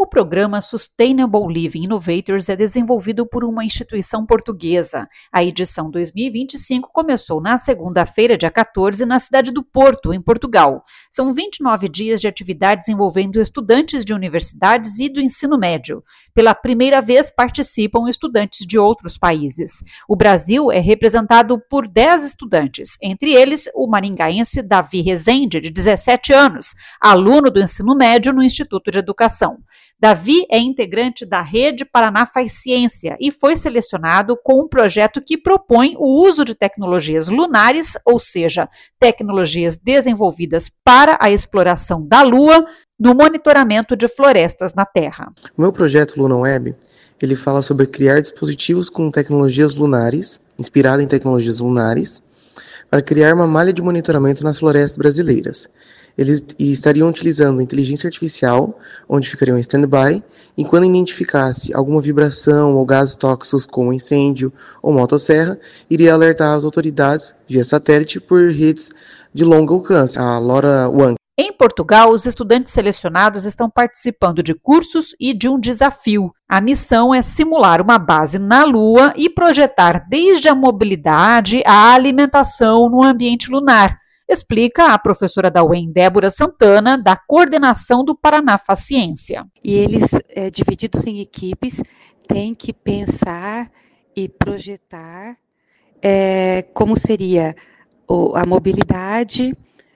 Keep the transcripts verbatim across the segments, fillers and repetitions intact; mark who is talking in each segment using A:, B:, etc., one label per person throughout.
A: O programa Sustainable Living Innovators é desenvolvido por uma instituição portuguesa. A edição dois mil e vinte e cinco começou na segunda-feira, dia quatorze, na cidade do Porto, em Portugal. São vinte e nove dias de atividades envolvendo estudantes de universidades e do ensino médio. Pela primeira vez participam estudantes de outros países. O Brasil é representado por dez estudantes, entre eles o maringaense Davi Rezende, de dezessete anos, aluno do ensino médio no Instituto de Educação. Davi é integrante da Rede Paraná Faz Ciência e foi selecionado com um projeto que propõe o uso de tecnologias lunares, ou seja, tecnologias desenvolvidas para a exploração da Lua, no monitoramento de florestas na Terra.
B: O meu projeto LunaWeb, ele fala sobre criar dispositivos com tecnologias lunares, inspirado em tecnologias lunares, para criar uma malha de monitoramento nas florestas brasileiras. Eles estariam utilizando inteligência artificial, onde ficariam em stand-by, e quando identificasse alguma vibração ou gases tóxicos como incêndio ou motosserra, iria alertar as autoridades via satélite por redes de longo alcance, a LoRaWAN.
A: Em Portugal, os estudantes selecionados estão participando de cursos e de um desafio. A missão é simular uma base na Lua e projetar desde a mobilidade à alimentação no ambiente lunar, explica a professora da U E M, Débora Santana, da coordenação do Paraná Faz Ciência.
C: E eles, é, divididos em equipes, têm que pensar e projetar é, como seria o, a mobilidade,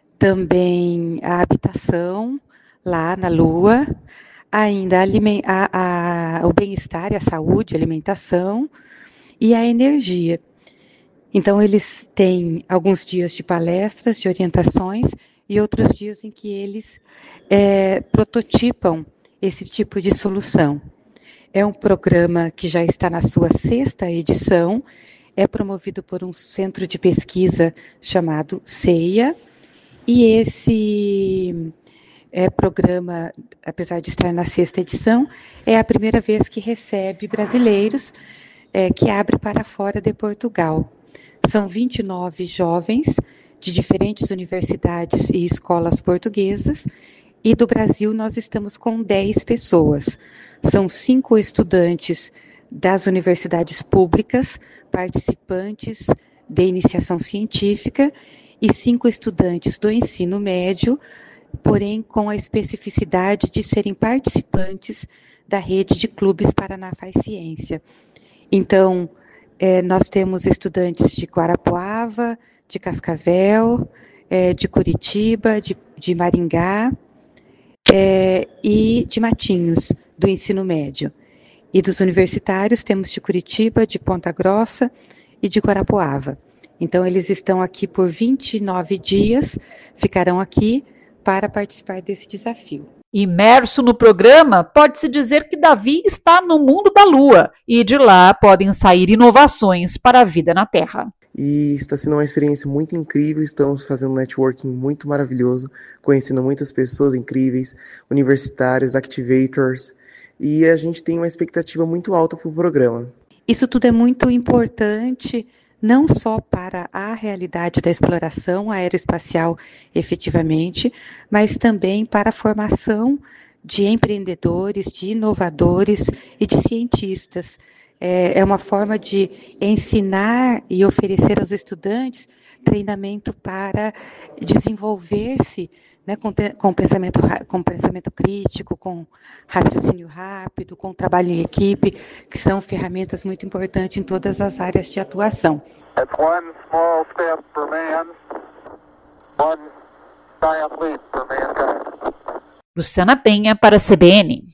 C: também a habitação lá na Lua, ainda a, a, a, o bem-estar, a saúde, a alimentação e a energia. Então, eles têm alguns dias de palestras, de orientações e outros dias em que eles é, prototipam esse tipo de solução. É um programa que já está na sua sexta edição, é promovido por um centro de pesquisa chamado CEIA, e esse é, programa, apesar de estar na sexta edição, é a primeira vez que recebe brasileiros, é, que abre para fora de Portugal. São vinte e nove jovens de diferentes universidades e escolas portuguesas, e do Brasil nós estamos com dez pessoas. São cinco estudantes das universidades públicas, participantes de iniciação científica, e cinco estudantes do ensino médio, porém com a especificidade de serem participantes da rede de clubes Paraná Faz Ciência. Então, é, nós temos estudantes de Guarapuava, de Cascavel, é, de Curitiba, de, de Maringá é, e de Matinhos, do ensino médio. E dos universitários temos de Curitiba, de Ponta Grossa e de Guarapuava. Então, eles estão aqui por vinte e nove dias, ficarão aqui para participar desse desafio.
A: Imerso no programa, pode-se dizer que Davi está no mundo da Lua e de lá podem sair inovações para a vida na Terra.
B: E está sendo uma experiência muito incrível, estamos fazendo um networking muito maravilhoso, conhecendo muitas pessoas incríveis, universitários, activators, e a gente tem uma expectativa muito alta para o programa.
C: Isso tudo é muito importante, não só para a realidade da exploração aeroespacial efetivamente, mas também para a formação de empreendedores, de inovadores e de cientistas. É uma forma de ensinar e oferecer aos estudantes treinamento para desenvolver-se, né, com, com, pensamento, com pensamento crítico, com raciocínio rápido, com trabalho em equipe, que são ferramentas muito importantes em todas as áreas de atuação.
D: That's one small step for man, one giant leap for mankind.
A: Luciana Penha para a C B N.